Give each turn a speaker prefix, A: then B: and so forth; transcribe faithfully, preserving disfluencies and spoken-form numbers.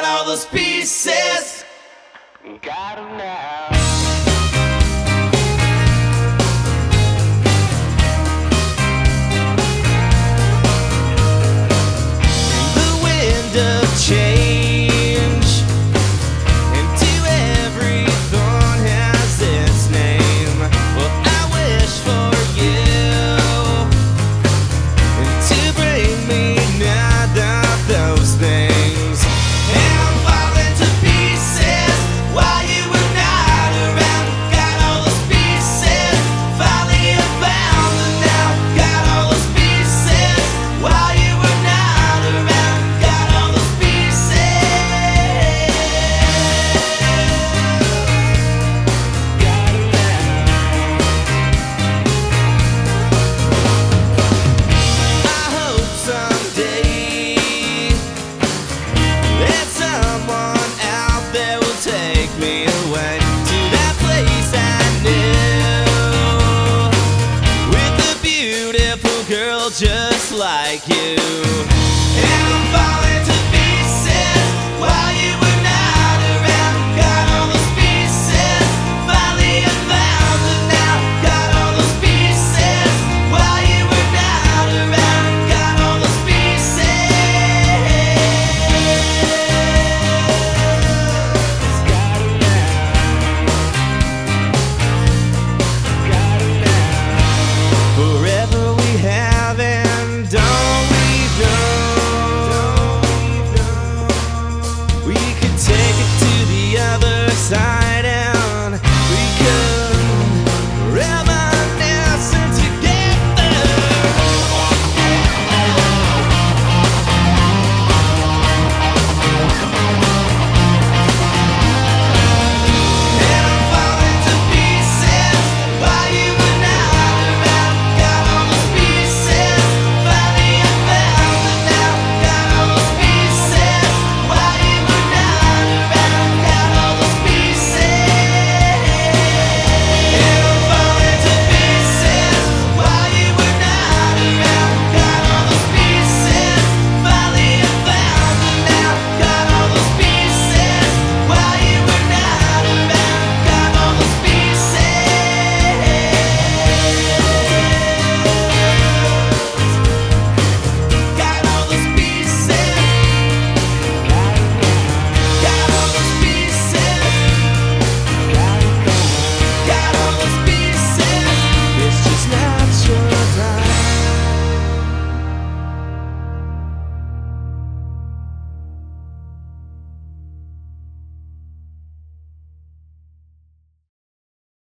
A: all those pieces. Got 'em now. Change into every thorn has its name. Well, I wish for you to bring me none of those things. And I'm falling to pieces while you were not around. Got all those pieces finally found, and now got all those pieces while you were not around. Got all those just like you. And I'm falling to pieces while you were not around. Got all those pieces finally found, and now got all those pieces while you were not around. Got all those pieces. Got 'em now. Got 'em now. Forever we have. Don't we know we could take it to the other side?